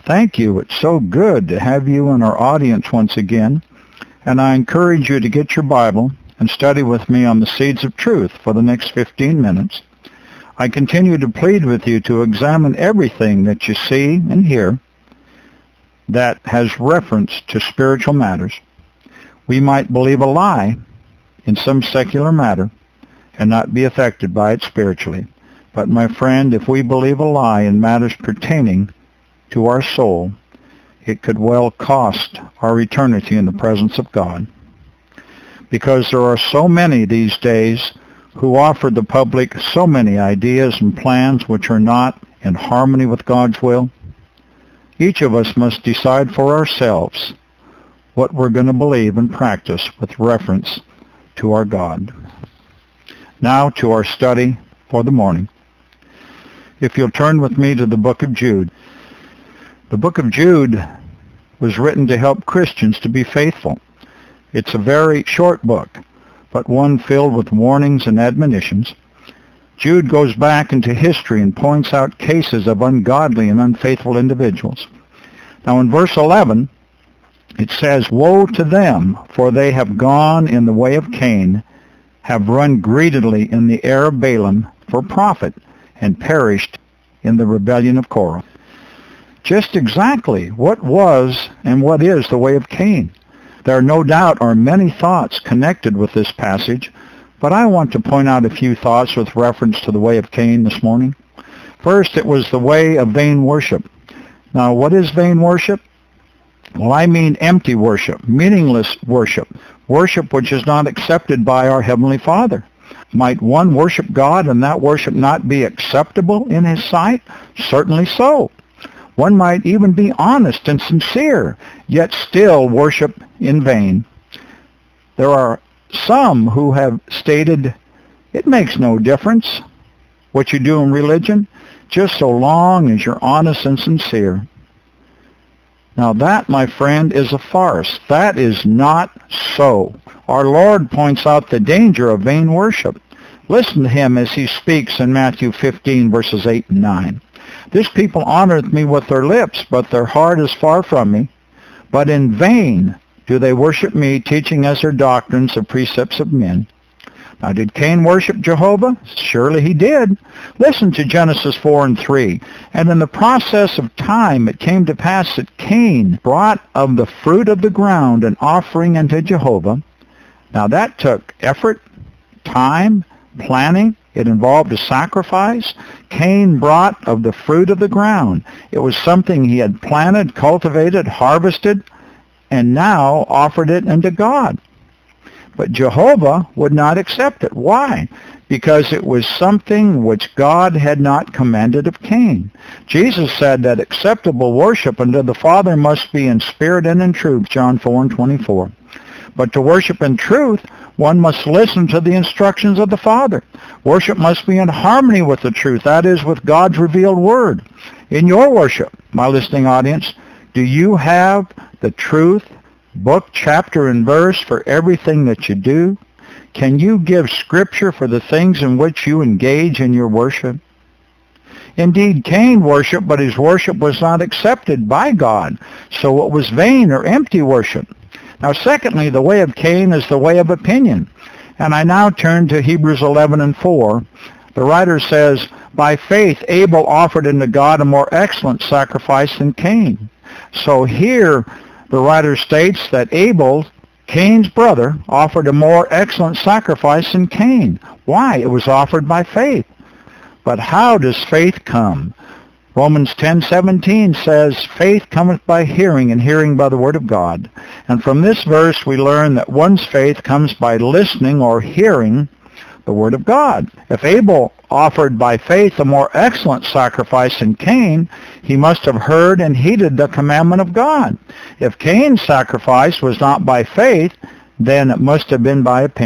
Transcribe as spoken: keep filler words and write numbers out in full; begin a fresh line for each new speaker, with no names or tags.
Thank you. It's so good to have you in our audience once again, and I encourage you to get your Bible and study with me on the seeds of truth for the next fifteen minutes. I continue to plead with you to examine everything that you see and hear that has reference to spiritual matters. We might believe a lie in some secular matter and not be affected by it spiritually. But my friend, if we believe a lie in matters pertaining to our soul, it could well cost our eternity in the presence of God. Because there are so many these days who offer the public so many ideas and plans which are not in harmony with God's will. Each of us must decide for ourselves what we're going to believe and practice with reference to our God. Now to our study for the morning. If you'll turn with me to the book of Jude. The book of Jude was written to help Christians to be faithful. It's a very short book, but one filled with warnings and admonitions. Jude goes back into history and points out cases of ungodly and unfaithful individuals. Now in verse eleven, it says, "Woe to them, for they have gone in the way of Cain, have run greedily in the error of Balaam for profit, and perished in the rebellion of Korah." Just exactly what was and what is the way of Cain. There no doubt are many thoughts connected with this passage, but I want to point out a few thoughts with reference to the way of Cain this morning. First, it was the way of vain worship. Now, what is vain worship? Well, I mean empty worship, meaningless worship, worship which is not accepted by our Heavenly Father. Might one worship God and that worship not be acceptable in His sight? Certainly so. One might even be honest and sincere, yet still worship in vain. There are some who have stated, it makes no difference what you do in religion, just so long as you're honest and sincere. Now that, my friend, is a farce. That is not so. Our Lord points out the danger of vain worship. Listen to Him as He speaks in Matthew fifteen, verses eight and nine. "This people honoreth me with their lips, but their heart is far from me. But in vain do they worship me, teaching as their doctrines the precepts of men." Now, did Cain worship Jehovah? Surely he did. Listen to Genesis four and three. "And in the process of time it came to pass that Cain brought of the fruit of the ground an offering unto Jehovah." Now that took effort, time, planning. It involved a sacrifice. Cain brought of the fruit of the ground. It was something he had planted, cultivated, harvested, and now offered it unto God. But Jehovah would not accept it. Why? Because it was something which God had not commanded of Cain. Jesus said that acceptable worship unto the Father must be in spirit and in truth, John four and twenty-four. But to worship in truth, one must listen to the instructions of the Father. Worship must be in harmony with the truth, that is, with God's revealed word. In your worship, my listening audience, do you have the truth, book, chapter, and verse for everything that you do? Can you give Scripture for the things in which you engage in your worship? Indeed, Cain worshiped, but his worship was not accepted by God, so it was vain or empty worship. Now, secondly, the way of Cain is the way of opinion. And I now turn to Hebrews eleven and four. The writer says, "By faith Abel offered unto God a more excellent sacrifice than Cain." So here the writer states that Abel, Cain's brother, offered a more excellent sacrifice than Cain. Why? It was offered by faith. But how does faith come? Romans ten seventeen says, "Faith cometh by hearing, and hearing by the word of God." And from this verse we learn that one's faith comes by listening or hearing the word of God. If Abel offered by faith a more excellent sacrifice than Cain, he must have heard and heeded the commandment of God. If Cain's sacrifice was not by faith, then it must have been by opinion.